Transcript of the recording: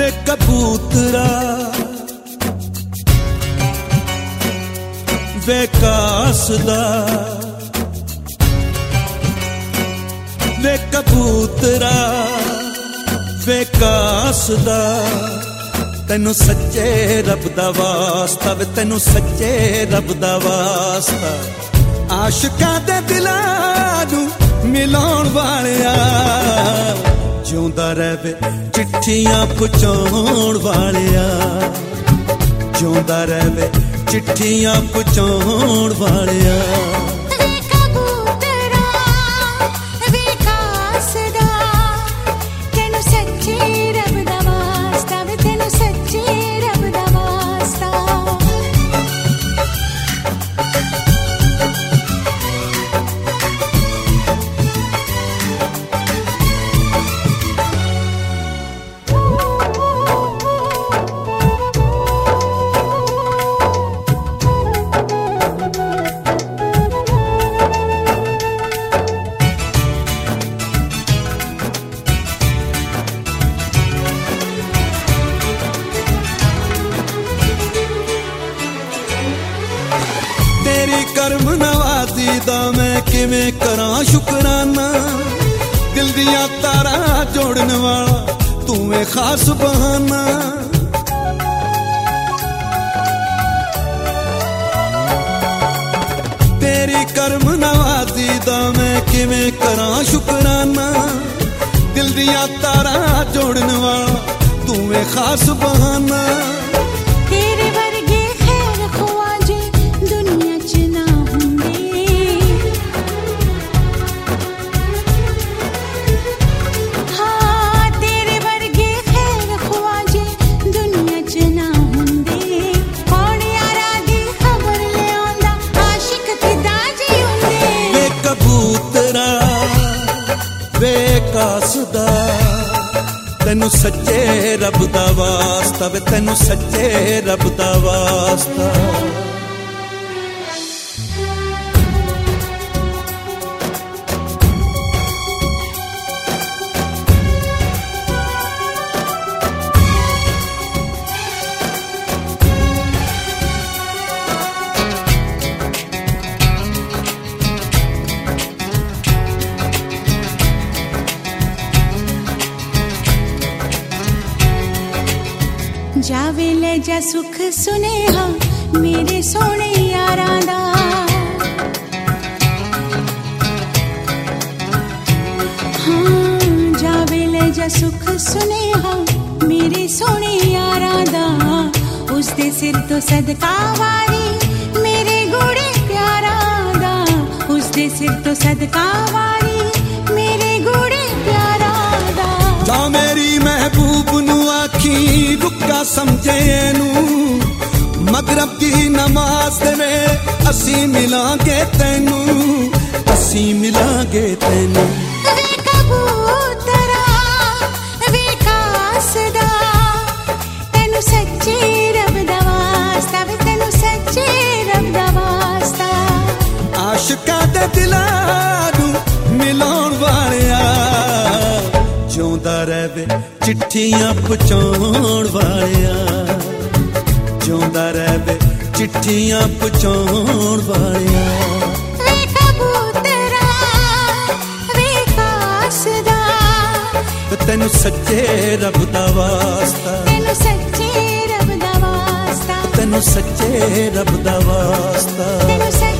वे कबूतरा वे कासदा वे कबूतरा वे कासदा तैनू सच्चे रब दा वास्ता वे तैनू सच्चे रब दा वास्ता आशिकां दे दिलां नू मिलाउण वालिया जिउंदा रहे चिट्ठियां पहुंचाउण वालिया जिउंदा रहे चिट्ठियां पहुंचाउण वालिया तेरी करम नवाजी दा मैं किवें करां शुकराना दिल दियां तारा जोड़न वाला तू है खास बहाना तेरी करम नवाजी दा मैं किवें करां शुकराना दिल दियां तारा जोड़न वाला तू है खास बहाना कासदा तैनू सच्चे रब दा वास्ता वे तैनू सच्चे रब दा वास्ता जावे ले जा सुख सुनेहा मेरे सोने यारां दा हाँ जावे ले जा सुख सुनेहा मेरे सोने यारां दा उस दे सिर तो सदका वारी मेरे गुड़े प्यारां दा उस दे सिर तो सदका वारी मेरे गुड़े प्यारां दा जा मेरी महबूब नू आखी रुका समझे नू मगरब की नमाज में असी मिलांगे तैनू असी मिलांगे तैनू वे कबूतरा वे कासदा तैनू सच्चे रब दा वास्ता वे तैनू सच्चे रब दा वास्ता आशिकां दे दिलां नू मिलाउण वालिया जिउंदा रहे चिट्ठियां पहुंचाउण वालिया जिउंदा रहे चिट्ठियां पहुंचाउण वालिया वे कबूतरा वे कासदा तैनू सच्चे रब दा वास्ता तैनू सच्चे रब दा वास्ता तैनू सच्चे रब दा वास्ता तैनू